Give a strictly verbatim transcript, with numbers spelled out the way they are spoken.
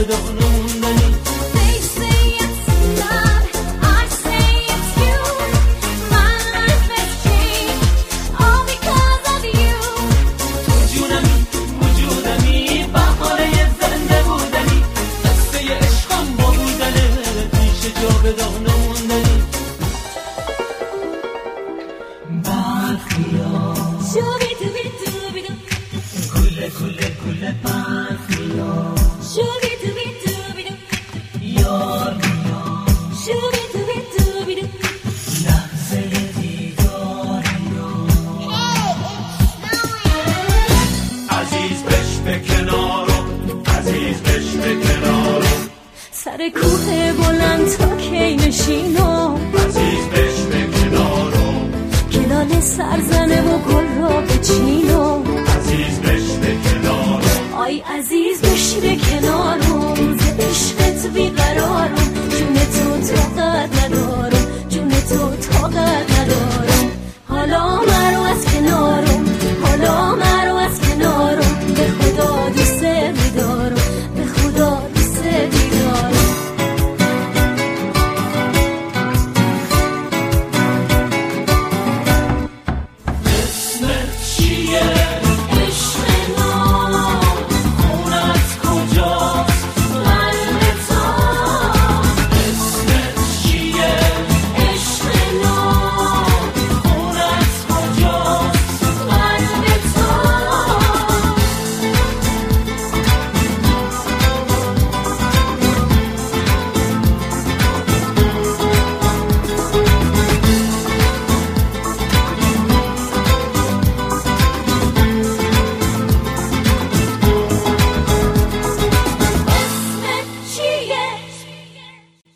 به داغ نموندنی. They say it's love, I say it's you. My life has changed, all because of you. تو جونمی وجودمی بهاره زنده بودنی. قصه عشقم با بودنه پیش جا به داغ نموندنی. برخیا شوبی تو بی تو بی دو، کوله کوله کوله برخیا شوبی تو بی تو بی دو، یار میاد شوبی تو بی تو بی دو. لحظه دیداری رو. عزیز بش به کنارو، عزیز بش به کنارو، سر کوه بلند تا کی نشینم، عزیز بش به کنارو، گلال سرزنه و گل را بچینم. عزیز بش به کنارو. آی عزیز بشی به کنار